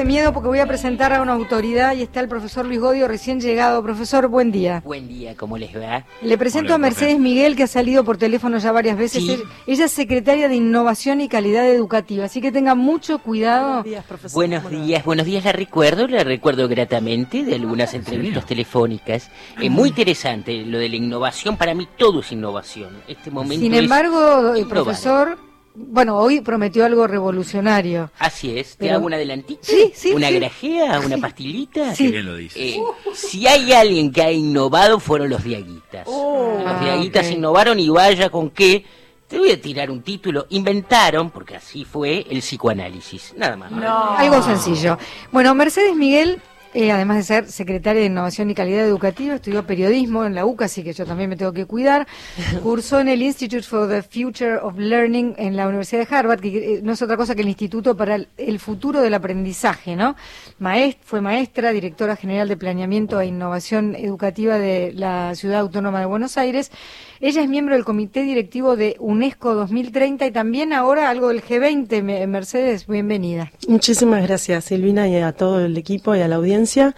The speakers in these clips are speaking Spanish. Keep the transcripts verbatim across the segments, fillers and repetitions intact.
miedo porque voy a presentar a una autoridad y está el profesor Luis Godio, recién llegado. Profesor, buen día. Buen día, ¿cómo les va? Le presento Hola, a Mercedes profe. Miguel, que ha salido por teléfono ya varias veces. Sí. Ella, ella es secretaria de Innovación y Calidad Educativa, así que tenga mucho cuidado. Buenos días, profesor. Buenos ¿Cómo le va? días, buenos días, la recuerdo, la recuerdo gratamente de algunas entrevistas telefónicas. Eh, muy interesante, lo de la innovación, para mí todo es innovación. Este momento Sin es embargo, el innovar. profesor, bueno, hoy prometió algo revolucionario. Así es, ¿te Pero- hago un adelantito? Sí, sí, ¿Una sí. grajea? ¿Una pastilita? Sí. Qué bien lo dices. Eh, si hay alguien que ha innovado, fueron los diaguitas. Oh, los ah, diaguitas ok. innovaron y vaya con qué. Te voy a tirar un título. Inventaron, porque así fue, el psicoanálisis. Nada más. No. Algo sencillo. Bueno, Mercedes Miguel, eh, además de ser secretaria de Innovación y Calidad Educativa, estudió periodismo en la U C A, así que yo también me tengo que cuidar. Cursó en el Institute for the Future of Learning en la Universidad de Harvard, que eh, no es otra cosa que el Instituto para el, el Futuro del Aprendizaje, ¿no? Maest- fue maestra, directora general de Planeamiento e Innovación Educativa de la Ciudad Autónoma de Buenos Aires. Ella es miembro del Comité Directivo de UNESCO dos mil treinta y también ahora algo del G veinte. Me- Mercedes, bienvenida. Muchísimas gracias, Silvina, y a todo el equipo y a la audiencia.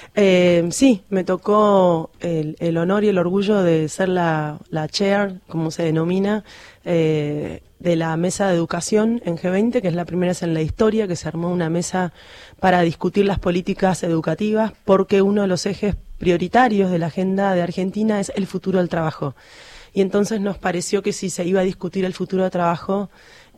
Eh, sí, me tocó el, el honor y el orgullo de ser la, la chair, como se denomina, eh, de la mesa de educación en G veinte, que es la primera vez en la historia que se armó una mesa para discutir las políticas educativas, porque uno de los ejes prioritarios de la agenda de Argentina es el futuro del trabajo. Y entonces nos pareció que si se iba a discutir el futuro del trabajo,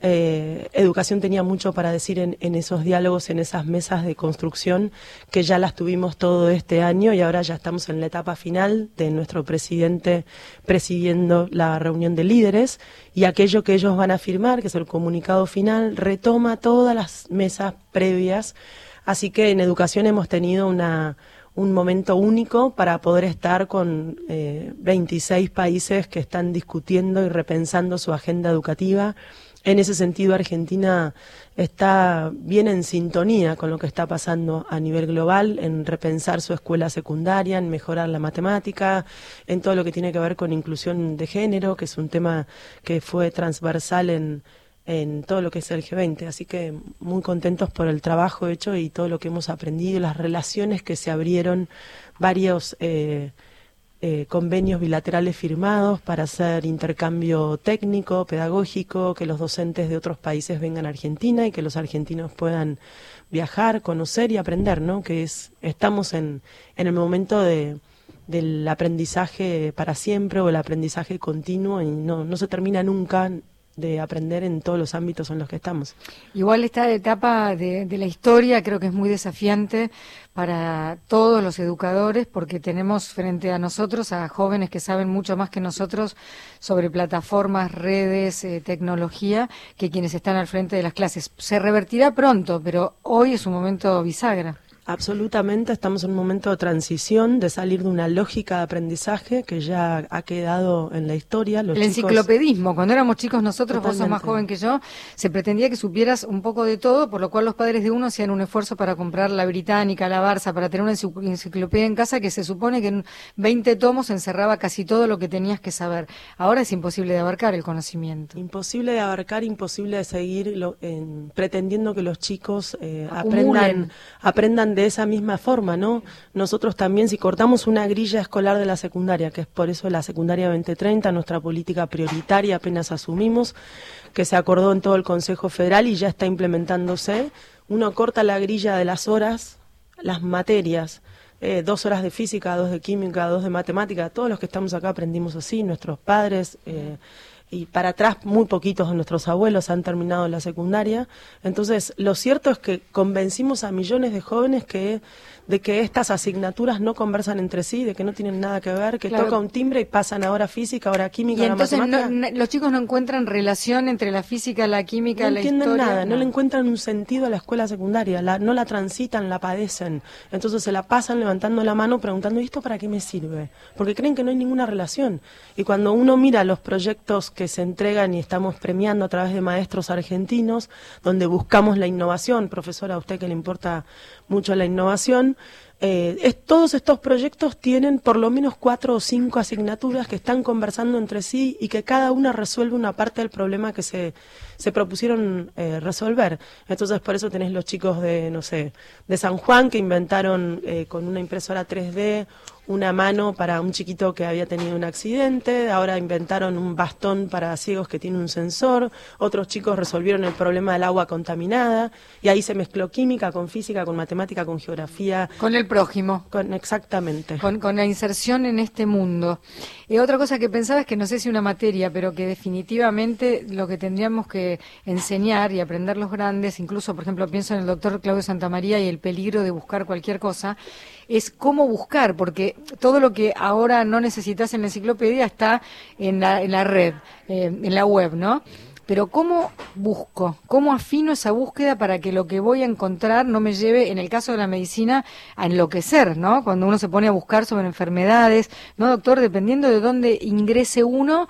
eh, educación tenía mucho para decir en, en esos diálogos, en esas mesas de construcción, que ya las tuvimos todo este año y ahora ya estamos en la etapa final de nuestro presidente presidiendo la reunión de líderes, y aquello que ellos van a firmar, que es el comunicado final, retoma todas las mesas previas. Así que en educación hemos tenido una un momento único para poder estar con eh, veintiséis países que están discutiendo y repensando su agenda educativa. En ese sentido, Argentina está bien en sintonía con lo que está pasando a nivel global, en repensar su escuela secundaria, en mejorar la matemática, en todo lo que tiene que ver con inclusión de género, que es un tema que fue transversal en en todo lo que es el G veinte, así que muy contentos por el trabajo hecho y todo lo que hemos aprendido, las relaciones que se abrieron, varios eh, eh, convenios bilaterales firmados para hacer intercambio técnico, pedagógico, que los docentes de otros países vengan a Argentina y que los argentinos puedan viajar, conocer y aprender, ¿no? Que es estamos en, en el momento de del aprendizaje para siempre o el aprendizaje continuo y no, no se termina nunca de aprender en todos los ámbitos en los que estamos. Igual esta etapa de, de la historia creo que es muy desafiante para todos los educadores porque tenemos frente a nosotros a jóvenes que saben mucho más que nosotros sobre plataformas, redes, eh, tecnología, que quienes están al frente de las clases. Se revertirá pronto, pero hoy es un momento bisagra. Absolutamente, estamos en un momento de transición, de salir de una lógica de aprendizaje que ya ha quedado en la historia. Los El chicos- enciclopedismo, cuando éramos chicos nosotros, vos sos más Totalmente. joven que yo, se pretendía que supieras un poco de todo, por lo cual los padres de uno hacían un esfuerzo para comprar la Británica, la Barça, para tener una encicl- enciclopedia en casa que se supone que en veinte tomos encerraba casi todo lo que tenías que saber. Ahora es imposible de abarcar el conocimiento. Imposible de abarcar, imposible de seguir lo- en- pretendiendo que los chicos eh, Acumulen. aprendan, aprendan de esa misma forma, ¿no? Nosotros también, si cortamos una grilla escolar de la secundaria, que es por eso la secundaria veinte treinta, nuestra política prioritaria apenas asumimos, que se acordó en todo el Consejo Federal y ya está implementándose, uno corta la grilla de las horas, las materias, eh, dos horas de física, dos de química, dos de matemática, todos los que estamos acá aprendimos así, nuestros padres, eh, y para atrás muy poquitos de nuestros abuelos han terminado la secundaria. Entonces, lo cierto es que convencimos a millones de jóvenes que de que estas asignaturas no conversan entre sí, de que no tienen nada que ver, que Claro. toca un timbre y pasan ahora física, ahora química, Y ahora entonces no- matemática. no- los chicos no encuentran relación entre la física, la química, No la entienden historia. nada, no le encuentran un sentido a la escuela secundaria, la, no la transitan, la padecen. Entonces se la pasan levantando la mano preguntando, ¿y esto para qué me sirve? Porque creen que no hay ninguna relación. Y cuando uno mira los proyectos que se entregan y estamos premiando a través de maestros argentinos, donde buscamos la innovación, profesora, a usted que le importa mucho la innovación, Eh, es, todos estos proyectos tienen por lo menos cuatro o cinco asignaturas que están conversando entre sí y que cada una resuelve una parte del problema que se, se propusieron eh, resolver. Entonces, por eso tenés los chicos de, no sé, de San Juan que inventaron eh, con una impresora tres D una mano para un chiquito que había tenido un accidente, ahora inventaron un bastón para ciegos que tiene un sensor, otros chicos resolvieron el problema del agua contaminada, y ahí se mezcló química con física, con matemática, con geografía. Con el prójimo. Con, exactamente. Con, con la inserción en este mundo. Y otra cosa que pensaba es que no sé si una materia, pero que definitivamente lo que tendríamos que enseñar y aprender los grandes, incluso, por ejemplo, pienso en el doctor Claudio Santamaría y el peligro de buscar cualquier cosa, es cómo buscar, porque todo lo que ahora no necesitas en la enciclopedia está en la, en la red, eh, en la web, ¿no? Pero ¿cómo busco? ¿Cómo afino esa búsqueda para que lo que voy a encontrar no me lleve, en el caso de la medicina, a enloquecer, ¿no? Cuando uno se pone a buscar sobre enfermedades, ¿no, doctor? Dependiendo de dónde ingrese uno,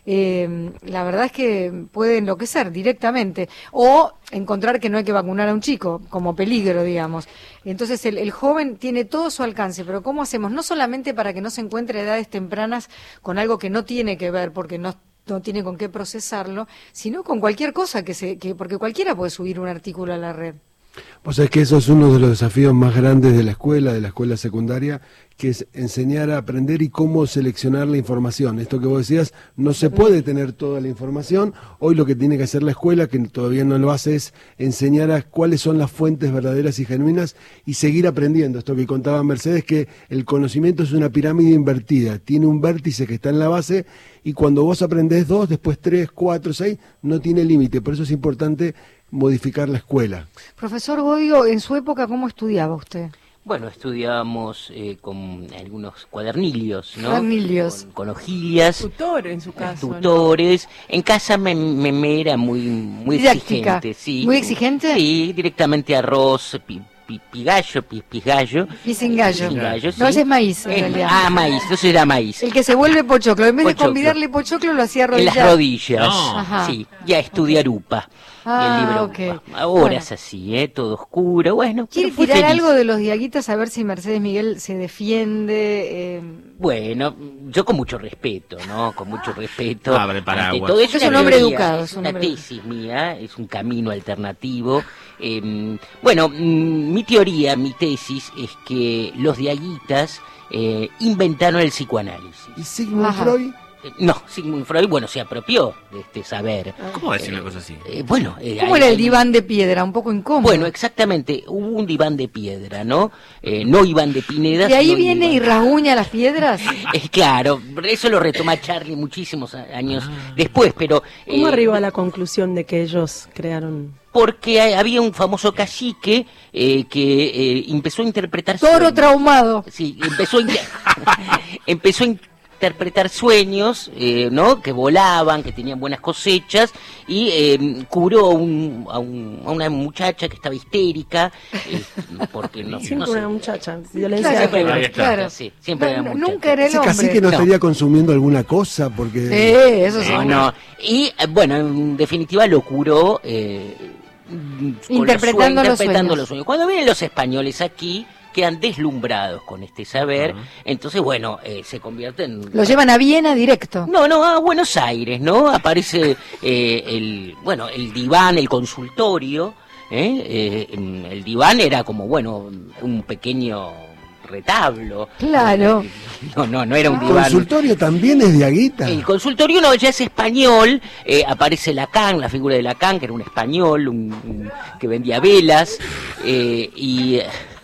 eh, la verdad es que puede enloquecer directamente. O encontrar que no hay que vacunar a un chico, como peligro, digamos. Entonces el, el joven tiene todo a su alcance, pero ¿cómo hacemos? No solamente para que no se encuentre a edades tempranas con algo que no tiene que ver, porque no no tiene con qué procesarlo, sino con cualquier cosa que se, que porque cualquiera puede subir un artículo a la red. Vos sabés que eso es uno de los desafíos más grandes de la escuela, de la escuela secundaria, que es enseñar a aprender y cómo seleccionar la información. Esto que vos decías, no se puede tener toda la información. Hoy lo que tiene que hacer la escuela, que todavía no lo hace, es enseñar a cuáles son las fuentes verdaderas y genuinas y seguir aprendiendo. Esto que contaba Mercedes, que el conocimiento es una pirámide invertida, tiene un vértice que está en la base y cuando vos aprendés dos, después tres, cuatro, seis, no tiene límite. Por eso es importante modificar la escuela. Profesor Godio, en su época, ¿cómo estudiaba usted? Bueno, estudiábamos eh, con algunos cuadernillos, ¿no? Cuadernillos. Con, con hojillas. Tutores, en su caso. Tutores. ¿No? En casa me, me, me era muy, muy Didáctica. exigente. Sí. ¿Muy exigente? Sí, directamente arroz, pi, pi, pigallo, pi, pigallo. Pisingallo. Pisingallo, No, sí. ese es maíz, en Eh, realidad. Ah, maíz, entonces era maíz. El que se vuelve pochoclo. En vez Pochoclo. de convidarle pochoclo, lo hacía En arrodillar. las rodillas. No. Ajá. Sí, y a estudiar UPA. Ah, y el libro ok. UPA. Ahora Bueno. es así, ¿eh? Todo oscuro. Bueno, ¿Quiere pero fui tirar feliz. algo de los diaguitas a ver si Mercedes Miguel se defiende? Eh... Bueno, yo con mucho respeto, ¿no? Con mucho respeto. Abre el paraguas. Ante todo, Es una un hombre teoría, educado, Es es un una hombre tesis mía, es un camino alternativo. Eh, bueno, mm, mi teoría, mi tesis es que los diaguitas eh, inventaron el psicoanálisis. ¿Y Sigmund Ajá. Freud? Eh, No, Sigmund Freud, bueno, se apropió de este saber. ¿Cómo va a decir una cosa así? Eh, bueno, eh, ¿Cómo hay- era el hay- diván de piedra? Un poco incómodo. Bueno, exactamente, hubo un diván de piedra, ¿no? Eh, no Iván de Pineda. ¿Y ahí sino viene y Iván- rasguña las piedras? Es claro, eso lo retoma Charlie muchísimos a- años después, pero... ¿Cómo eh, arriba a la conclusión de que ellos crearon? Porque hay- había un famoso cacique eh, que eh, empezó a interpretar... Toro sueños. traumado. Sí, empezó a, inter- empezó a interpretar sueños, eh, ¿no? Que volaban, que tenían buenas cosechas, y eh, curó un- a, un- a una muchacha que estaba histérica, eh, porque no, Siempre no sé. una muchacha, violencia Claro, de Siempre género. era Ahí está. claro. Sí, siempre era No, no, muchacha. nunca era el Ese hombre. cacique no, No. estaría consumiendo alguna cosa porque... Sí, eso sí. No, no. Y eh, bueno, en definitiva lo curó eh, con Interpretando los los sueños, interpretando sueños. los sueños. Cuando vienen los españoles aquí, quedan deslumbrados con este saber, entonces bueno, eh, se convierte en... Lo llevan a Viena directo. No, no, a Buenos Aires, ¿no? Aparece eh, el, bueno, el diván, el consultorio, ¿eh? Eh, em, el diván era como, bueno, un pequeño retablo. Claro. No, no, no era un ¿El diván. consultorio también es de Aguita? El consultorio no, ya es español, eh, aparece Lacan, la figura de Lacan, que era un español, un, un- que vendía velas, eh, y...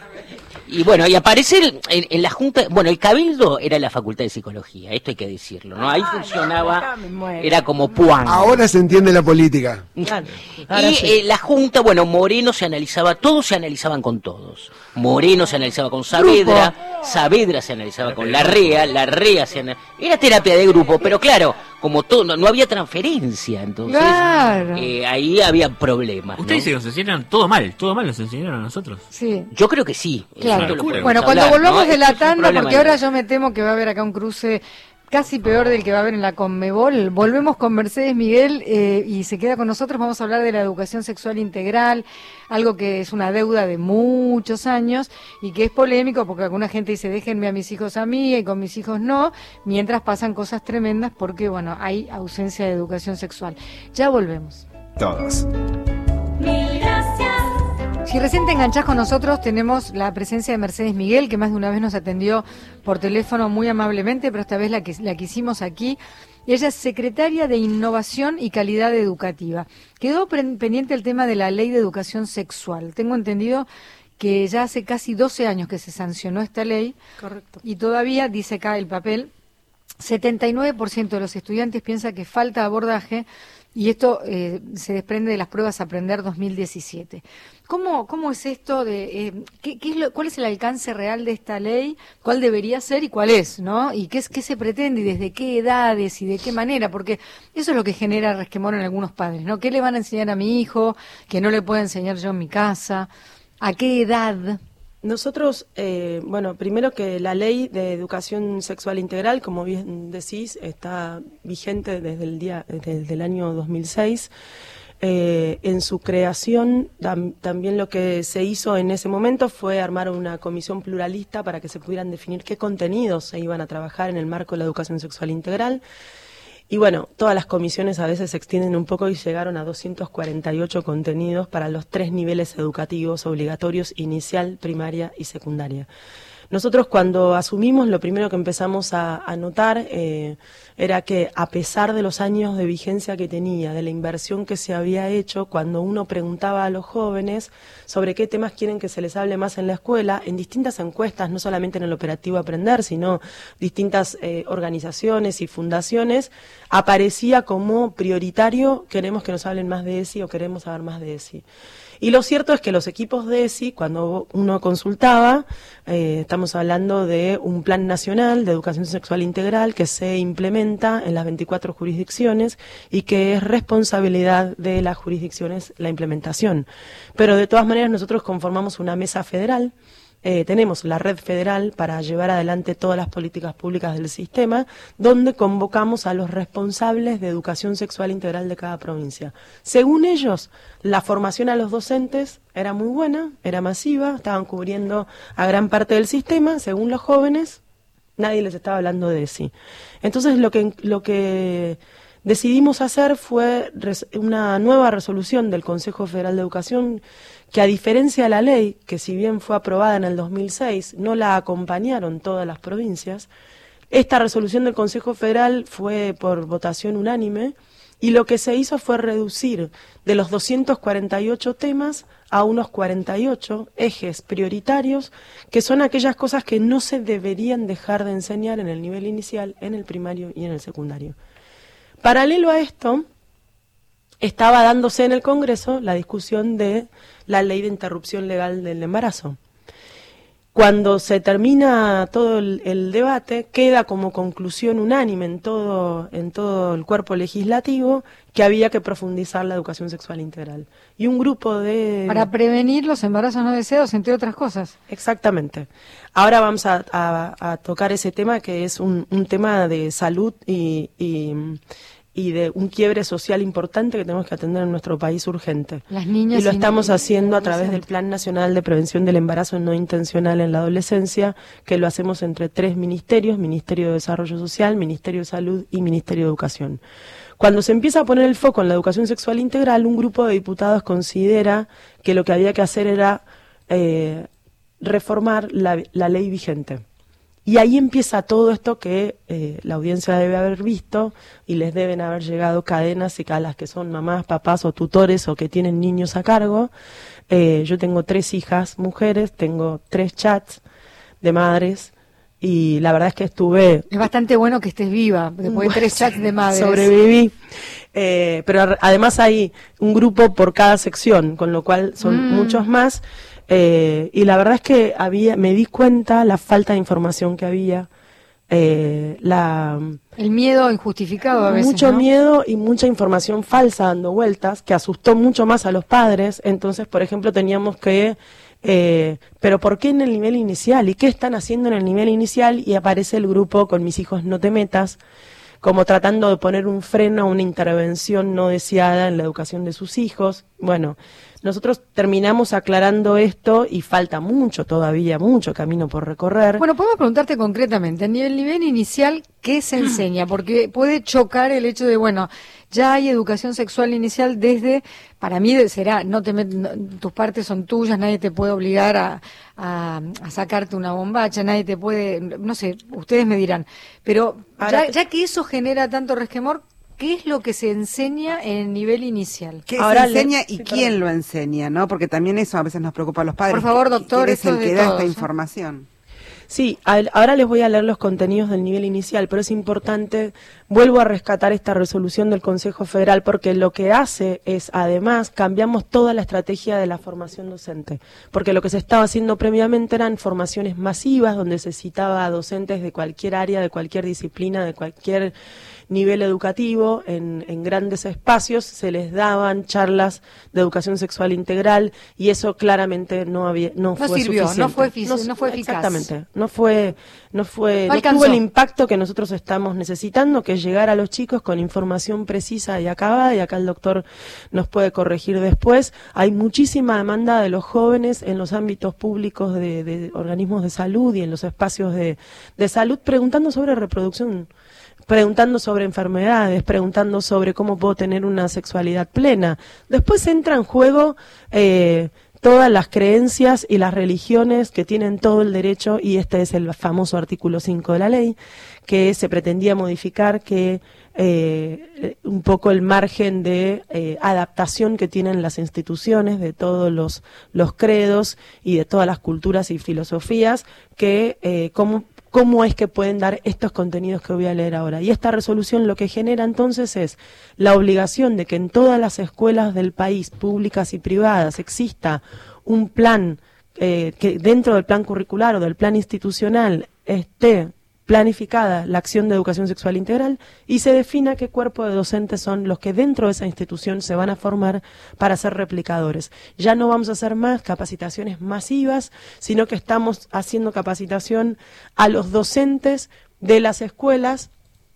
Y bueno, y aparece el- en, en la Junta, bueno, el Cabildo era la Facultad de Psicología, esto hay que decirlo, ¿no? Ahí funcionaba, era como Puan. Ahora se entiende la política. Claro. Y Ahora sí. eh, la Junta, bueno, Moreno se analizaba, todos se analizaban con todos. Moreno se analizaba con Saavedra, Saavedra se analizaba con Larrea, Larrea se analizaba... Era terapia de grupo, pero claro, como todo, no, no había transferencia, entonces Claro. eh, ahí había problemas, ¿no? Ustedes se nos enseñaron todo mal, todo mal nos enseñaron a nosotros. Sí. Yo creo que sí. Claro. Esto lo podemos Bueno, cuando hablar, volvamos ¿no? de la Esto es un tanda, problema porque ahora nuevo. yo me temo que va a haber acá un cruce casi peor del que va a haber en la Conmebol. Volvemos con Mercedes Miguel eh, y se queda con nosotros. Vamos a hablar de la educación sexual integral, algo que es una deuda de muchos años y que es polémico porque alguna gente dice déjenme a mis hijos a mí y con mis hijos no, mientras pasan cosas tremendas porque, bueno, hay ausencia de educación sexual. Ya volvemos. Todos. Mil gracias. Si recién te enganchás con nosotros, tenemos la presencia de Mercedes Miguel, que más de una vez nos atendió por teléfono muy amablemente, pero esta vez la que la quisimos aquí. Ella es secretaria de Innovación y Calidad Educativa. Quedó pendiente el tema de la Ley de Educación Sexual. Tengo entendido que ya hace casi doce años que se sancionó esta ley. Correcto. Y todavía, dice acá el papel, setenta y nueve por ciento de los estudiantes piensa que falta abordaje. Y esto eh, se desprende de las pruebas Aprender dos mil diecisiete. ¿Cómo, cómo es esto de eh, qué, qué es lo, cuál es el alcance real de esta ley? ¿Cuál debería ser y cuál es, no? ¿Y qué es qué se pretende y desde qué edades y de qué manera? Porque eso es lo que genera resquemor en algunos padres, ¿no? ¿Qué le van a enseñar a mi hijo que no le puedo enseñar yo en mi casa? ¿A qué edad? Nosotros, eh, bueno, primero que la ley de educación sexual integral, como bien decís, está vigente desde el día, desde el año dos mil seis. Eh, en su creación, tam, también lo que se hizo en ese momento fue armar una comisión pluralista para que se pudieran definir qué contenidos se iban a trabajar en el marco de la educación sexual integral. Y bueno, todas las comisiones a veces se extienden un poco y llegaron a doscientos cuarenta y ocho contenidos para los tres niveles educativos obligatorios, inicial, primaria y secundaria. Nosotros cuando asumimos, lo primero que empezamos a, a notar eh, era que a pesar de los años de vigencia que tenía, de la inversión que se había hecho, cuando uno preguntaba a los jóvenes sobre qué temas quieren que se les hable más en la escuela, en distintas encuestas, no solamente en el operativo Aprender, sino distintas eh, organizaciones y fundaciones, aparecía como prioritario, queremos que nos hablen más de ESI o queremos saber más de ESI. Y lo cierto es que los equipos de ESI, cuando uno consultaba, eh, estamos hablando de un plan nacional de educación sexual integral que se implementa en las veinticuatro jurisdicciones y que es responsabilidad de las jurisdicciones la implementación. Pero de todas maneras nosotros conformamos una mesa federal. Eh, tenemos la red federal para llevar adelante todas las políticas públicas del sistema, donde convocamos a los responsables de educación sexual integral de cada provincia. Según ellos, la formación a los docentes era muy buena, era masiva, estaban cubriendo a gran parte del sistema. Según los jóvenes, nadie les estaba hablando de ESI. Entonces lo que, lo que decidimos hacer fue una nueva resolución del Consejo Federal de Educación que, a diferencia de la ley, que si bien fue aprobada en el dos mil seis, no la acompañaron todas las provincias. Esta resolución del Consejo Federal fue por votación unánime y lo que se hizo fue reducir de los doscientos cuarenta y ocho temas a unos cuarenta y ocho ejes prioritarios, que son aquellas cosas que no se deberían dejar de enseñar en el nivel inicial, en el primario y en el secundario. Paralelo a esto, estaba dándose en el Congreso la discusión de la ley de interrupción legal del embarazo. Cuando se termina todo el, el debate, queda como conclusión unánime en todo, en todo el cuerpo legislativo que había que profundizar la educación sexual integral. Y un grupo de... Para prevenir los embarazos no deseados, entre otras cosas. Exactamente. Ahora vamos a, a, a tocar ese tema que es un, un tema de salud y... y y de un quiebre social importante que tenemos que atender en nuestro país urgente. Las niñas y lo estamos y, haciendo a través del Plan Nacional de Prevención del Embarazo No Intencional en la Adolescencia, que lo hacemos entre tres ministerios, Ministerio de Desarrollo Social, Ministerio de Salud y Ministerio de Educación. Cuando se empieza a poner el foco en la educación sexual integral, un grupo de diputados considera que lo que había que hacer era eh, reformar la, la ley vigente. Y ahí empieza todo esto que eh, la audiencia debe haber visto y les deben haber llegado cadenas y a las que son mamás, papás o tutores o que tienen niños a cargo. Eh, yo tengo tres hijas mujeres, tengo tres chats de madres y la verdad es que estuve... Es bastante bueno que estés viva, después de tres chats de madres. Sobreviví. Eh, pero además hay un grupo por cada sección, con lo cual son mm. muchos más. Eh, y la verdad es que había, me di cuenta la falta de información que había, eh, la el miedo injustificado a veces, mucho ¿no? miedo y mucha información falsa dando vueltas que asustó mucho más a los padres. Entonces, por ejemplo, teníamos que Eh, pero ¿por qué en el nivel inicial? ¿Y qué están haciendo en el nivel inicial? Y aparece el grupo Con mis hijos no te metas, como tratando de poner un freno a una intervención no deseada en la educación de sus hijos. Bueno, nosotros terminamos aclarando esto y falta mucho todavía, mucho camino por recorrer. Bueno, podemos preguntarte concretamente, a nivel, nivel inicial, ¿qué se enseña? Porque puede chocar el hecho de, bueno, ya hay educación sexual inicial desde, para mí será, no te met, no, tus partes son tuyas, nadie te puede obligar a, a, a sacarte una bombacha, nadie te puede, no sé, ustedes me dirán, pero Ahora, ya, ya que eso genera tanto resquemor, ¿qué es lo que se enseña en el nivel inicial? ¿Qué Ahora se enseña le- y sí, quién perdón. lo enseña, no? Porque también eso a veces nos preocupa a los padres. Por favor, doctor, ¿Quién es esto el es de que da todos, esta ¿eh? información? Sí, al- ahora les voy a leer los contenidos del nivel inicial, pero es importante, vuelvo a rescatar esta resolución del Consejo Federal, porque lo que hace es, además, cambiamos toda la estrategia de la formación docente, porque lo que se estaba haciendo previamente eran formaciones masivas, donde se citaba a docentes de cualquier área, de cualquier disciplina, de cualquier nivel educativo, en, en grandes espacios, se les daban charlas de educación sexual integral, y eso claramente no había, no, No fue sirvió, no suficiente. fue efici- no fue eficaz. Exactamente, no fue, no fue, No no tuvo alcanzó. el impacto que nosotros estamos necesitando, que es llegar a los chicos con información precisa y acabada, y acá el doctor nos puede corregir después. Hay muchísima demanda de los jóvenes en los ámbitos públicos de, de organismos de salud y en los espacios de, de salud preguntando sobre reproducción, preguntando sobre enfermedades, preguntando sobre cómo puedo tener una sexualidad plena. Después entra en juego eh, todas las creencias y las religiones que tienen todo el derecho, y este es el famoso artículo cinco de la ley, que se pretendía modificar, que eh, un poco el margen de eh, adaptación que tienen las instituciones de todos los, los credos y de todas las culturas y filosofías, que eh, cómo cómo es que pueden dar estos contenidos que voy a leer ahora. Y esta resolución lo que genera entonces es la obligación de que en todas las escuelas del país, públicas y privadas, exista un plan eh, que dentro del plan curricular o del plan institucional esté planificada la acción de educación sexual integral y se defina qué cuerpo de docentes son los que dentro de esa institución se van a formar para ser replicadores. Ya no vamos a hacer más capacitaciones masivas, sino que estamos haciendo capacitación a los docentes de las escuelas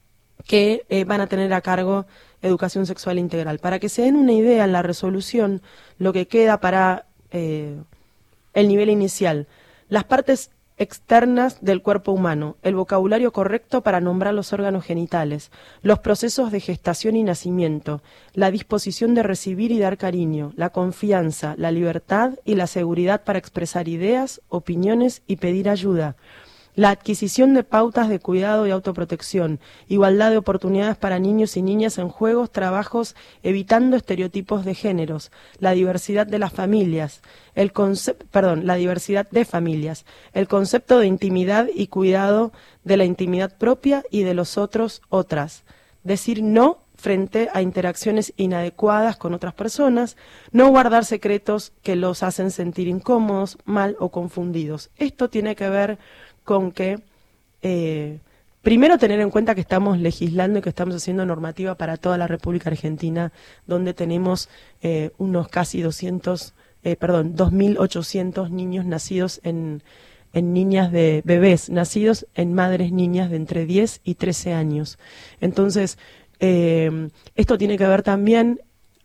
que eh, van a tener a cargo educación sexual integral. Para que se den una idea en la resolución, lo que queda para eh, el nivel inicial, las partes externas del cuerpo humano, el vocabulario correcto para nombrar los órganos genitales, los procesos de gestación y nacimiento, la disposición de recibir y dar cariño, la confianza, la libertad y la seguridad para expresar ideas, opiniones y pedir ayuda, la adquisición de pautas de cuidado y autoprotección, igualdad de oportunidades para niños y niñas en juegos, trabajos, evitando estereotipos de géneros, la diversidad de las familias, el concepto, perdón, la diversidad de familias, el concepto de intimidad y cuidado de la intimidad propia y de los otros, otras, decir no frente a interacciones inadecuadas con otras personas, no guardar secretos que los hacen sentir incómodos, mal o confundidos. Esto tiene que ver con que, eh, primero tener en cuenta que estamos legislando y que estamos haciendo normativa para toda la República Argentina, donde tenemos eh, unos casi doscientos, eh, perdón, dos mil ochocientos niños nacidos en, en niñas de bebés, nacidos en madres niñas de entre diez y trece años. Entonces, eh, esto tiene que ver también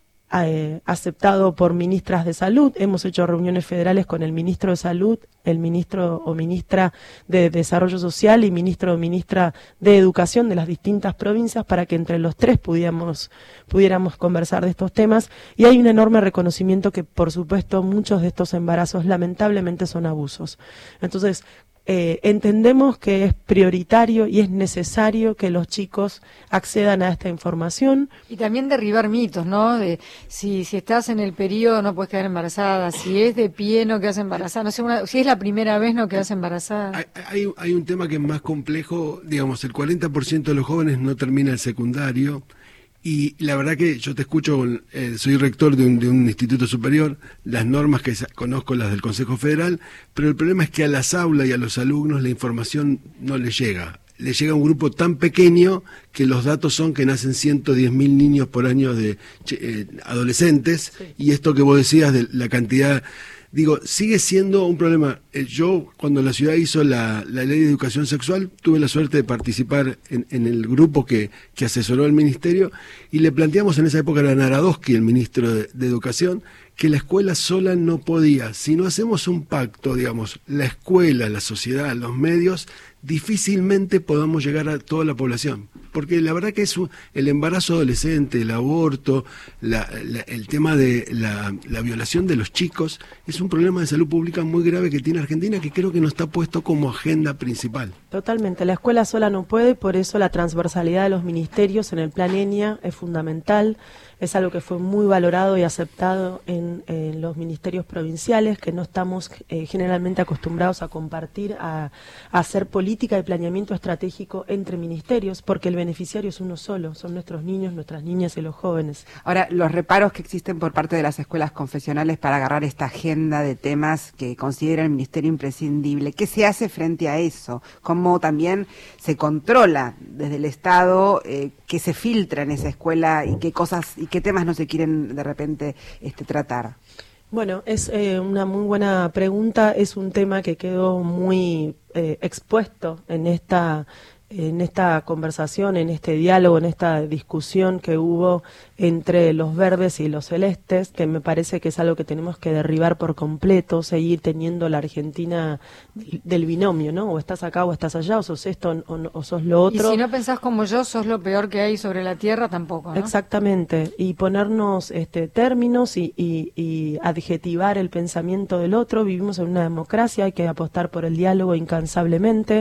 Eh, aceptado por ministras de salud. Hemos hecho reuniones federales con el ministro de Salud, el ministro o ministra de Desarrollo Social y ministro o ministra de Educación de las distintas provincias para que entre los tres pudiéramos, pudiéramos conversar de estos temas, y hay un enorme reconocimiento que, por supuesto, muchos de estos embarazos lamentablemente son abusos. Entonces, Eh, entendemos que es prioritario y es necesario que los chicos accedan a esta información. Y también derribar mitos, ¿no? De si, si estás en el periodo no puedes quedar embarazada, si es de pie no quedas embarazada, no sé, una, si es la primera vez no quedas embarazada. Hay, hay, hay un tema que es más complejo, digamos, el cuarenta por ciento de los jóvenes no termina el secundario. Y la verdad que yo te escucho, eh, soy rector de un, de un instituto superior, las normas que conozco, las del Consejo Federal, pero el problema es que a las aulas y a los alumnos la información no les llega. le llega a un grupo tan pequeño que los datos son que nacen ciento diez mil niños por año de eh, adolescentes, sí. Y esto que vos decías de la cantidad, digo, sigue siendo un problema. Eh, yo, cuando la ciudad hizo la, la ley de educación sexual, tuve la suerte de participar en, en el grupo que, que asesoró al ministerio, y le planteamos, en esa época era Narodowski, el ministro de, de Educación, que la escuela sola no podía. Si no hacemos un pacto, digamos, la escuela, la sociedad, los medios, difícilmente podamos llegar a toda la población. Porque la verdad que es un, el embarazo adolescente, el aborto, la, la, el tema de la, la violación de los chicos, es un problema de salud pública muy grave que tiene Argentina, que creo que no está puesto como agenda principal. Totalmente, la escuela sola no puede, por eso la transversalidad de los ministerios en el plan ENIA es fundamental. Es algo que fue muy valorado y aceptado en, en los ministerios provinciales, que no estamos eh, generalmente acostumbrados a compartir, a, a hacer política de planeamiento estratégico entre ministerios, porque el beneficiario es uno solo, son nuestros niños, nuestras niñas y los jóvenes. Ahora, los reparos que existen por parte de las escuelas confesionales para agarrar esta agenda de temas que considera el ministerio imprescindible, ¿qué se hace frente a eso? ¿Cómo también se controla desde el Estado eh, qué se filtra en esa escuela y qué cosas y qué temas no se quieren de repente este, tratar? Bueno, es eh, una muy buena pregunta, es un tema que quedó muy eh, expuesto en esta en esta conversación, en este diálogo, en esta discusión que hubo entre los verdes y los celestes, que me parece que es algo que tenemos que derribar por completo, seguir teniendo la Argentina del binomio, ¿no? O estás acá o estás allá, o sos esto o, o sos lo otro. Y si no pensás como yo, sos lo peor que hay sobre la tierra, tampoco, ¿no? Exactamente, y ponernos este, términos y, y, y adjetivar el pensamiento del otro. Vivimos en una democracia, hay que apostar por el diálogo incansablemente.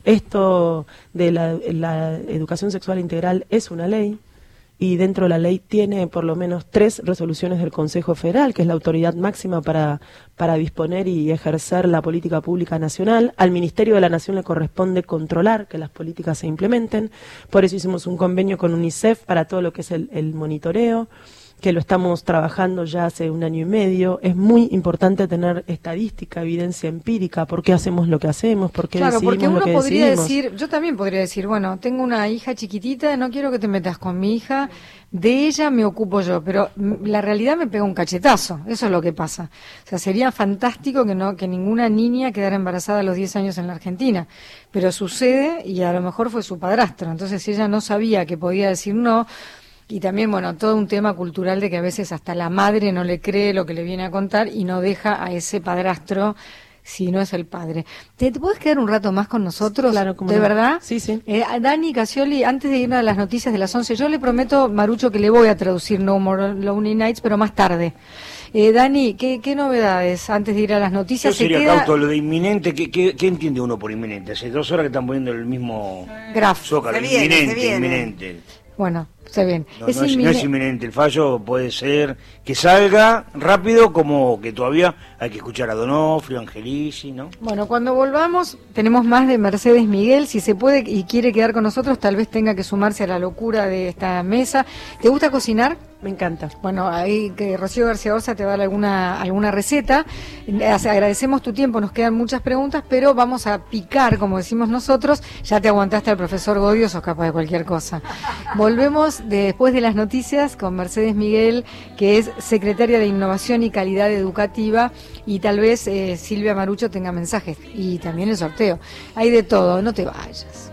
Esto de la, la educación sexual integral es una ley, y dentro de la ley tiene por lo menos tres resoluciones del Consejo Federal, que es la autoridad máxima para, para disponer y ejercer la política pública nacional. Al Ministerio de la Nación le corresponde controlar que las políticas se implementen, por eso hicimos un convenio con UNICEF para todo lo que es el, el monitoreo, que lo estamos trabajando ya hace un año y medio. Es muy importante tener estadística, evidencia empírica, por qué hacemos lo que hacemos, por qué claro, decidimos lo que porque uno podría decidimos. decir, yo también podría decir, bueno, tengo una hija chiquitita, no quiero que te metas con mi hija, de ella me ocupo yo, pero la realidad me pega un cachetazo, eso es lo que pasa. O sea, sería fantástico que no que ninguna niña quedara embarazada a los diez años en la Argentina, pero sucede, y a lo mejor fue su padrastro, entonces ella no sabía que podía decir no. Y también, bueno, todo un tema cultural de que a veces hasta la madre no le cree lo que le viene a contar y no deja a ese padrastro si no es el padre. ¿Te, te puedes quedar un rato más con nosotros? Claro, como ¿De no. verdad? Sí, sí. Eh, Dani Casioli, antes de irnos a las noticias de las once, yo le prometo, Marucho, que le voy a traducir No More Lonely Nights, pero más tarde. Eh, Dani, ¿qué, ¿qué novedades antes de ir a las noticias? Yo sería ¿Se queda... cauto lo de inminente. ¿Qué, qué, ¿Qué entiende uno por inminente? Hace dos horas que están poniendo el mismo Graf. zócalo. Se viene, Inminente, se viene. inminente. Bueno, está bien. No, es no, es, inmine- no es inminente el fallo, puede ser que salga rápido, como que todavía hay que escuchar a Donofrio, Angelici, ¿no? Bueno, cuando volvamos tenemos más de Mercedes Miguel. Si se puede y quiere quedar con nosotros, tal vez tenga que sumarse a la locura de esta mesa. ¿Te gusta cocinar? Me encanta. Bueno, ahí que Rocío García Orza te va a dar alguna, alguna receta. Eh, Agradecemos tu tiempo, nos quedan muchas preguntas, pero vamos a picar, como decimos nosotros. Ya te aguantaste al profesor Godio, sos capaz de cualquier cosa. Volvemos de- después de las noticias con Mercedes Miguel, que es secretaria de Innovación y Calidad Educativa, y tal vez eh, Silvia Marucho tenga mensajes, y también el sorteo. Hay de todo, no te vayas.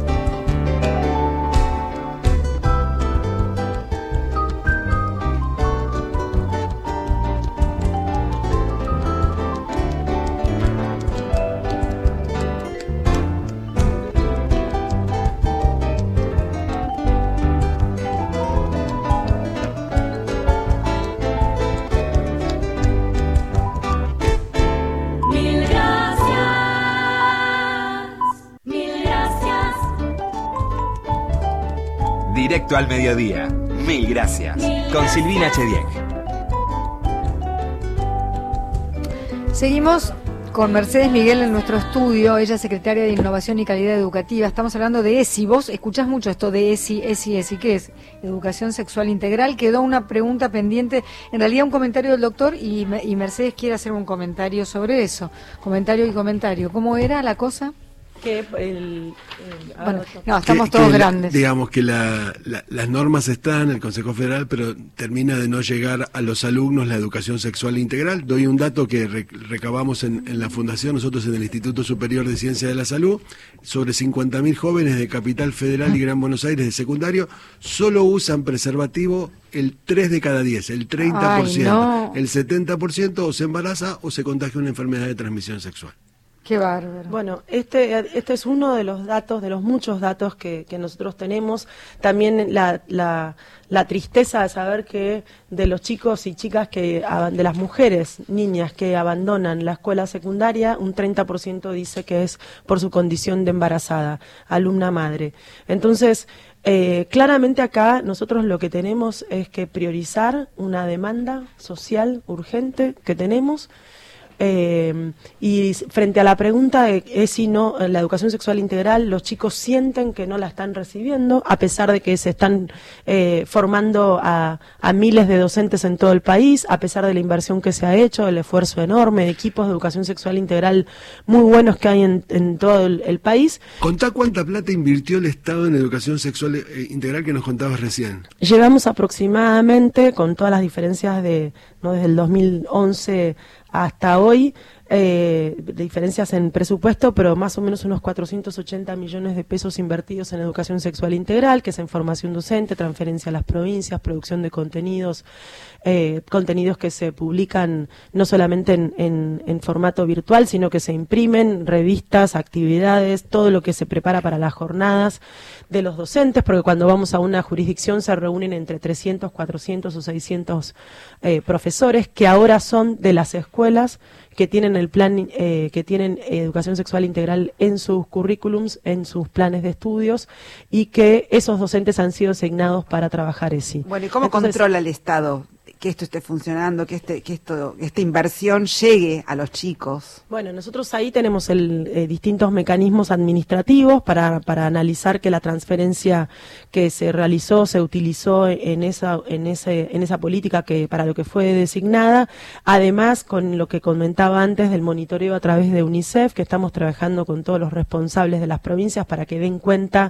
Mil gracias, mil gracias, Directo al mediodía. Mil gracias. Con Silvina Chediek. Seguimos con Mercedes Miguel en nuestro estudio, ella es secretaria de Innovación y Calidad Educativa. Estamos hablando de ESI. Vos escuchás mucho esto de ESI, ESI, ESI. ¿Qué es? Educación Sexual Integral. Quedó una pregunta pendiente, en realidad un comentario del doctor, y, y Mercedes quiere hacer un comentario sobre eso. Comentario y comentario. ¿Cómo era la cosa? Que el, el- a Bueno, ver, otro. no, estamos Que- todos que, grandes. Digamos que la- la- las normas están en el Consejo Federal, pero termina de no llegar a los alumnos la educación sexual integral. Doy un dato que re- recabamos en, en la Fundación, nosotros en el Instituto Superior de Ciencia de la Salud, sobre cincuenta mil jóvenes de Capital Federal y Gran Buenos Aires de secundario, solo usan preservativo el tres de cada diez, el treinta por ciento. Ay, no. El setenta por ciento o se embaraza o se contagia una enfermedad de transmisión sexual. Qué bárbaro. Bueno, este, este es uno de los datos, de los muchos datos que, que nosotros tenemos. También la, la, la tristeza de saber que de los chicos y chicas, que aba- de las mujeres, niñas que abandonan la escuela secundaria, un treinta por ciento dice que es por su condición de embarazada, alumna madre. Entonces, eh, claramente acá nosotros lo que tenemos es que priorizar una demanda social urgente que tenemos. Eh, y s- frente a la pregunta de es si no eh, la educación sexual integral, los chicos sienten que no la están recibiendo, a pesar de que se están eh, formando a, a miles de docentes en todo el país, a pesar de la inversión que se ha hecho, el esfuerzo enorme de equipos de educación sexual integral muy buenos que hay en, en todo el, el país. Contá cuánta plata invirtió el Estado en educación sexual eh, integral que nos contabas recién. Llevamos aproximadamente, con todas las diferencias de, no, desde el dos mil once hasta hoy, eh, de diferencias en presupuesto, pero más o menos unos cuatrocientos ochenta millones de pesos invertidos en educación sexual integral, que es en formación docente, transferencia a las provincias, producción de contenidos, eh, contenidos que se publican no solamente en, en, en formato virtual, sino que se imprimen, revistas, actividades, todo lo que se prepara para las jornadas de los docentes, porque cuando vamos a una jurisdicción se reúnen entre trescientos, cuatrocientos o seiscientos eh, profesores que ahora son de las escuelas que tienen el plan, eh, que tienen educación sexual integral en sus currículums, en sus planes de estudios, y que esos docentes han sido asignados para trabajar ESI. Bueno, ¿y cómo Entonces, controla el Estado que esto esté funcionando, que este, que esto, que esta inversión llegue a los chicos? Bueno, nosotros ahí tenemos el, eh, distintos mecanismos administrativos para, para analizar que la transferencia que se realizó se utilizó en esa, en ese, en esa política que para lo que fue designada. Además, con lo que comentaba antes del monitoreo a través de UNICEF, que estamos trabajando con todos los responsables de las provincias para que den cuenta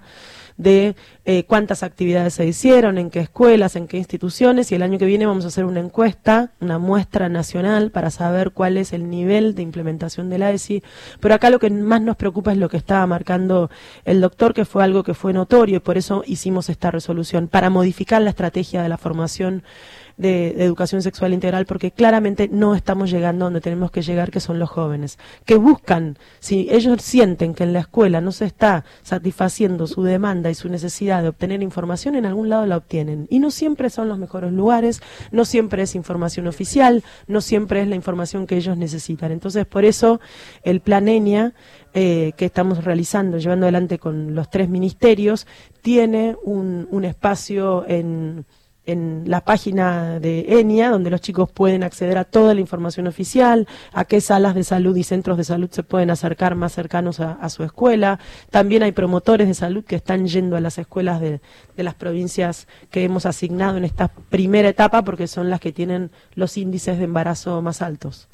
de eh, cuántas actividades se hicieron, en qué escuelas, en qué instituciones, y el año que viene vamos a hacer una encuesta, una muestra nacional para saber cuál es el nivel de implementación de la ESI, pero acá lo que más nos preocupa es lo que estaba marcando el doctor, que fue algo que fue notorio, y por eso hicimos esta resolución, para modificar la estrategia de la formación de, de educación sexual integral, porque claramente no estamos llegando a donde tenemos que llegar, que son los jóvenes, que buscan, si ellos sienten que en la escuela no se está satisfaciendo su demanda y su necesidad de obtener información, en algún lado la obtienen, y no siempre son los mejores lugares, no siempre es información oficial, no siempre es la información que ellos necesitan. Entonces, por eso el plan ENIA, eh, que estamos realizando, llevando adelante con los tres ministerios, tiene un, un espacio en en la página de ENIA, donde los chicos pueden acceder a toda la información oficial, a qué salas de salud y centros de salud se pueden acercar más cercanos a, a su escuela. También hay promotores de salud que están yendo a las escuelas de, de las provincias que hemos asignado en esta primera etapa, porque son las que tienen los índices de embarazo más altos.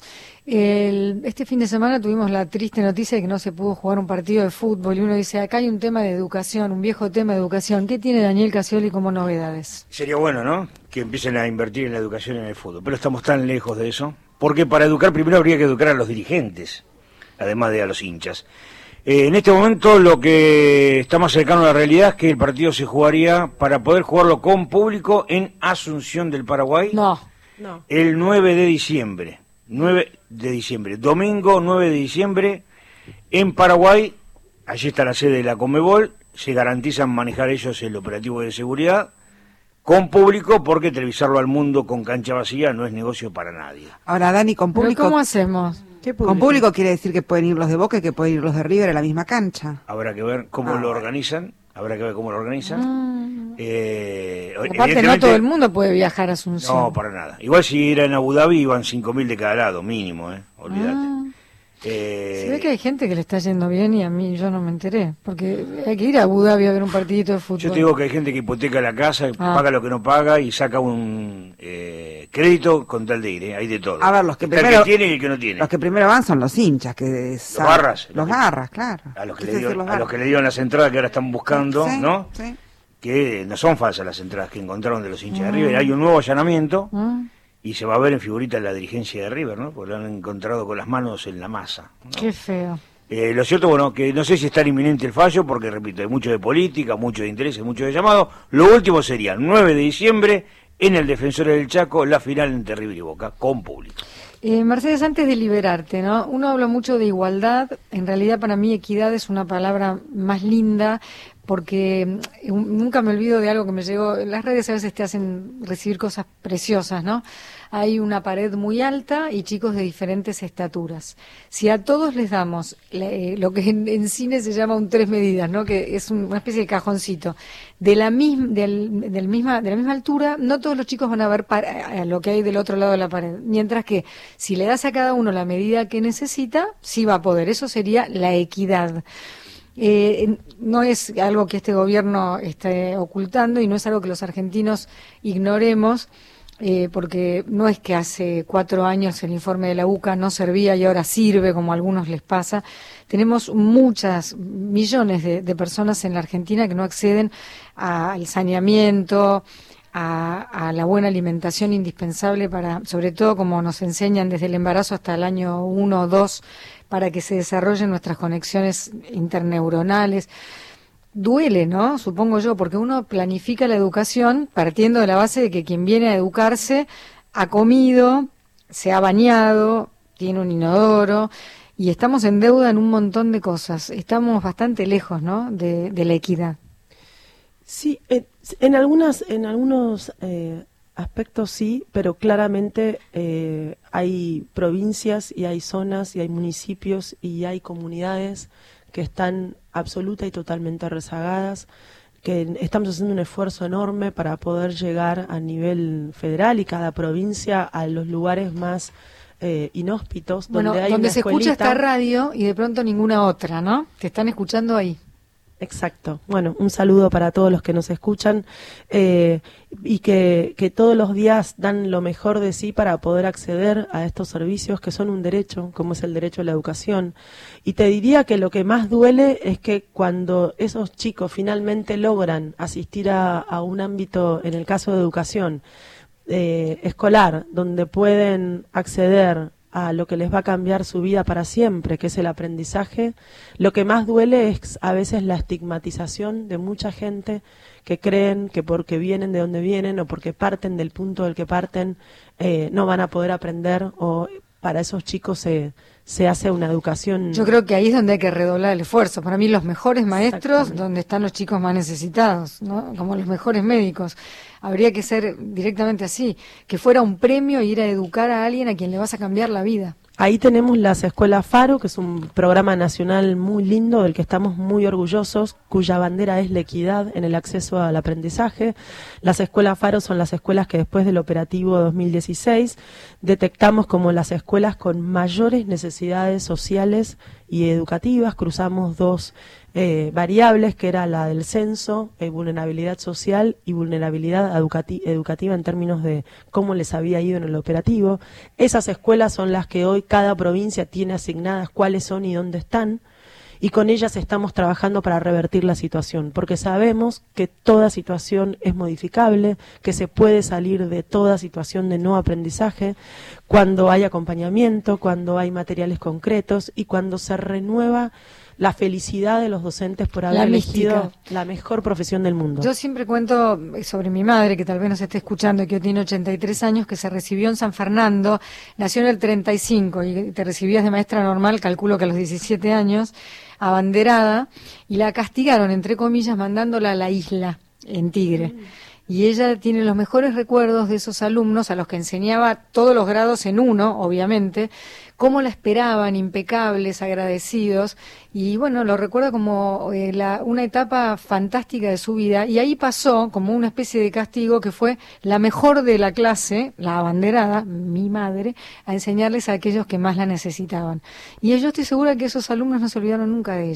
El, este fin de semana tuvimos la triste noticia de que no se pudo jugar un partido de fútbol, y uno dice, acá hay un tema de educación, un viejo tema de educación. ¿Qué tiene Daniel Casioli como novedades? Sería bueno, ¿no?, que empiecen a invertir en la educación y en el fútbol, pero estamos tan lejos de eso, porque para educar primero habría que educar a los dirigentes, además de a los hinchas. Eh, en este momento lo que está más cercano a la realidad es que el partido se jugaría para poder jugarlo con público en Asunción del Paraguay. No. No. El nueve de diciembre. nueve de diciembre. Domingo nueve de diciembre en Paraguay. Allí está la sede de la Conmebol. Se garantizan manejar ellos el operativo de seguridad con público, porque televisarlo al mundo con cancha vacía no es negocio para nadie. Ahora, Dani, con ¿Pero público, cómo hacemos? ¿Qué con público quiere decir que pueden ir los de Boca y que pueden ir los de River a la misma cancha. Habrá que ver cómo Ah, lo bueno. organizan. Habrá que ver cómo lo organizan. Ah. Eh, Aparte, no evidentemente- todo el mundo puede viajar a Asunción. No, para nada. Igual si era en Abu Dhabi iban cinco mil de cada lado, mínimo, ¿eh? Olvídate. Ah. Eh, Se ve que hay gente que le está yendo bien y a mí yo no me enteré, porque hay que ir a Abu Dhabi a ver un partidito de fútbol. Yo te digo que hay gente que hipoteca la casa, Ah. paga lo que no paga y saca un eh, crédito con tal de ir, ¿eh? Hay de todo. A ver, los que Está el primero- que tiene y el que no tiene. Los que primero van son los hinchas, que Los barras. Los barras, claro. A los que, Quise le dio, decir los a los barras. que le dieron las entradas que ahora están buscando, Sí, ¿no? sí. Que no son falsas las entradas que encontraron de los hinchas de Mm. River. Hay un nuevo allanamiento Mm, y se va a ver en figurita la dirigencia de River, ¿no? Porque lo han encontrado con las manos en la masa, ¿no? Qué feo. Eh, lo cierto, bueno, que no sé si es tan inminente el fallo, porque, repito, hay mucho de política, mucho de intereses, mucho de llamado. Lo último sería nueve de diciembre, en el Defensores del Chaco, la final entre River y Boca, con público. Eh, Mercedes, antes de liberarte, ¿no? Uno habla mucho de igualdad, en realidad para mí equidad es una palabra más linda, porque mm, nunca me olvido de algo que me llegó, las redes a veces te hacen recibir cosas preciosas, ¿no? Hay una pared muy alta y chicos de diferentes estaturas. Si a todos les damos eh, lo que en, en cine se llama un tres medidas, ¿no? Que es un- una especie de cajoncito, de la misma, del, del misma, de la misma altura, no todos los chicos van a ver para- a lo que hay del otro lado de la pared. Mientras que si le das a cada uno la medida que necesita, sí va a poder. Eso sería la equidad. Eh, no es algo que este gobierno esté ocultando y no es algo que los argentinos ignoremos, eh, porque no es que hace cuatro años el informe de la U C A no servía y ahora sirve, como a algunos les pasa. Tenemos muchas, millones de, de personas en la Argentina que no acceden a- al saneamiento, a, a la buena alimentación indispensable para, sobre todo como nos enseñan desde el embarazo hasta el año uno o dos, para que se desarrollen nuestras conexiones interneuronales. Duele, ¿no? Supongo yo, porque uno planifica la educación partiendo de la base de que quien viene a educarse ha comido, se ha bañado, tiene un inodoro, y estamos en deuda en un montón de cosas. Estamos bastante lejos, ¿no?, de, de la equidad. Sí, en, en algunas, en algunos eh, aspectos sí, pero claramente eh, hay provincias y hay zonas y hay municipios y hay comunidades que están absoluta y totalmente rezagadas, que estamos haciendo un esfuerzo enorme para poder llegar a nivel federal y cada provincia a los lugares más eh, inhóspitos, Bueno, donde hay donde una se escucha escuelita. esta radio y de pronto ninguna otra, ¿no? Te están escuchando ahí. Exacto. Bueno, un saludo para todos los que nos escuchan eh, y que, que todos los días dan lo mejor de sí para poder acceder a estos servicios que son un derecho, como es el derecho a la educación. Y te diría que lo que más duele es que cuando esos chicos finalmente logran asistir a, a un ámbito, en el caso de educación eh, escolar, donde pueden acceder a lo que les va a cambiar su vida para siempre, que es el aprendizaje, lo que más duele es a veces la estigmatización de mucha gente que creen que porque vienen de donde vienen o porque parten del punto del que parten eh, no van a poder aprender, o para esos chicos se, se hace una educación. Yo creo que ahí es donde hay que redoblar el esfuerzo. Para mí los mejores maestros, Exactamente. donde están los chicos más necesitados, ¿no? Como los mejores médicos. Habría que ser directamente así, que fuera un premio ir a educar a alguien a quien le vas a cambiar la vida. Ahí tenemos las escuelas Faro, que es un programa nacional muy lindo del que estamos muy orgullosos, cuya bandera es la equidad en el acceso al aprendizaje. Las escuelas Faro son las escuelas que después del operativo dos mil dieciséis detectamos como las escuelas con mayores necesidades sociales y educativas. Cruzamos dos eh, variables, que era la del censo, eh, vulnerabilidad social y vulnerabilidad educati- educativa en términos de cómo les había ido en el operativo. Esas escuelas son las que hoy cada provincia tiene asignadas cuáles son y dónde están, y con ellas estamos trabajando para revertir la situación, porque sabemos que toda situación es modificable, que se puede salir de toda situación de no aprendizaje cuando hay acompañamiento, cuando hay materiales concretos y cuando se renueva la felicidad de los docentes por haber La elegido mística. la mejor profesión del mundo. Yo siempre cuento sobre mi madre, que tal vez nos esté escuchando, que hoy tiene ochenta y tres años, que se recibió en San Fernando, nació en el treinta y cinco, y te recibías de maestra normal, calculo que a los diecisiete años, abanderada, y la castigaron, entre comillas, mandándola a la isla, en Tigre. Y ella tiene los mejores recuerdos de esos alumnos a los que enseñaba todos los grados en uno, obviamente, cómo la esperaban, impecables, agradecidos, y bueno, lo recuerda como eh, la, una etapa fantástica de su vida, y ahí pasó como una especie de castigo que fue la mejor de la clase, la abanderada, mi madre, a enseñarles a aquellos que más la necesitaban. Y yo estoy segura que esos alumnos no se olvidaron nunca de ella.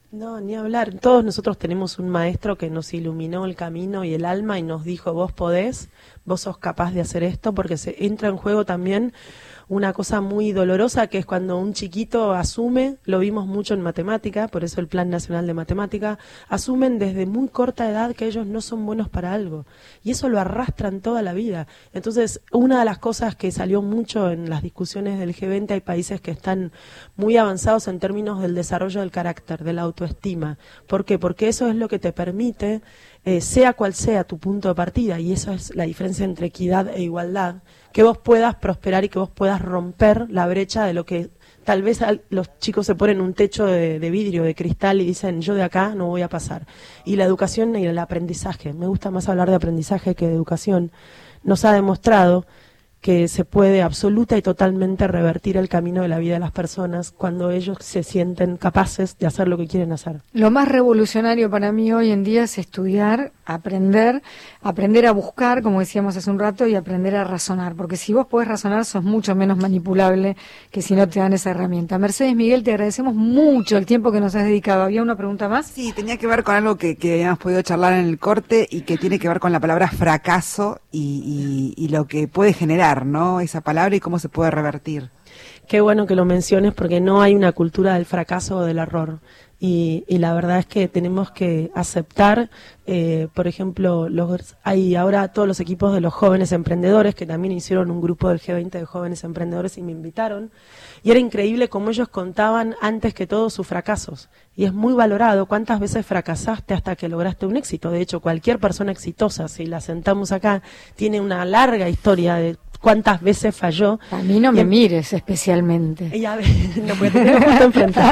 No, ni hablar. Todos nosotros tenemos un maestro que nos iluminó el camino y el alma y nos dijo, vos podés, vos sos capaz de hacer esto, porque se entra en juego también una cosa muy dolorosa, que es cuando un chiquito asume, lo vimos mucho en matemática, por eso el Plan Nacional de Matemática, asumen desde muy corta edad que ellos no son buenos para algo, y eso lo arrastran toda la vida. Entonces, una de las cosas que salió mucho en las discusiones del G veinte, hay países que están muy avanzados en términos del desarrollo del carácter, de la autoestima. ¿Por qué? Porque eso es lo que te permite, eh, sea cual sea tu punto de partida, y eso es la diferencia entre equidad e igualdad, que vos puedas prosperar y que vos puedas romper la brecha de lo que tal vez al, los chicos se ponen un techo de, de vidrio, de cristal, y dicen, yo de acá no voy a pasar. Y la educación y el aprendizaje, me gusta más hablar de aprendizaje que de educación, nos ha demostrado que se puede absoluta y totalmente revertir el camino de la vida de las personas cuando ellos se sienten capaces de hacer lo que quieren hacer. Lo más revolucionario para mí hoy en día es estudiar, aprender, aprender a buscar, como decíamos hace un rato, y aprender a razonar, porque si vos podés razonar sos mucho menos manipulable que si no te dan esa herramienta. Mercedes Miguel, te agradecemos mucho el tiempo que nos has dedicado. ¿Había una pregunta más? Sí, tenía que ver con algo que, que habíamos podido charlar en el corte y que tiene que ver con la palabra fracaso y, y, y lo que puede generar, ¿no? Esa palabra y cómo se puede revertir. Qué bueno que lo menciones, porque no hay una cultura del fracaso o del error. Y, y la verdad es que tenemos que aceptar, eh, por ejemplo, los, hay ahora todos los equipos de los jóvenes emprendedores, que también hicieron un grupo del G veinte de jóvenes emprendedores y me invitaron, y era increíble cómo ellos contaban antes que todo sus fracasos, y es muy valorado cuántas veces fracasaste hasta que lograste un éxito. De hecho, cualquier persona exitosa, si la sentamos acá, tiene una larga historia de cuántas veces falló. A mí no me mires especialmente. Y a ver, no puedo tener justo enfrente.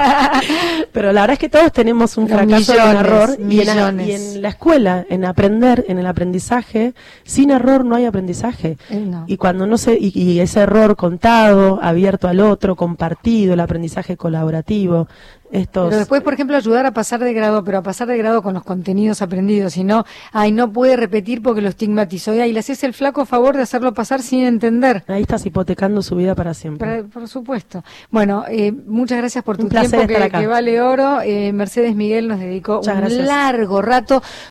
Pero la verdad es que todos tenemos un Pero fracaso y un millones, error. Y en, millones. y en la escuela, en aprender, en el aprendizaje, sin error no hay aprendizaje. Eh, no. Y cuando no se, y, y ese error contado, abierto al otro, compartido, el aprendizaje colaborativo, estos... Pero después, por ejemplo, ayudar a pasar de grado, pero a pasar de grado con los contenidos aprendidos, y no, ay, no puede repetir porque lo estigmatizó, y ahí le haces el flaco favor de hacerlo pasar sin entender. Ahí estás hipotecando su vida para siempre. Por, por supuesto. Bueno, eh, muchas gracias por tu Un placer tiempo, estar que, acá. que vale oro. Eh, Mercedes Miguel nos dedicó Muchas un gracias. largo rato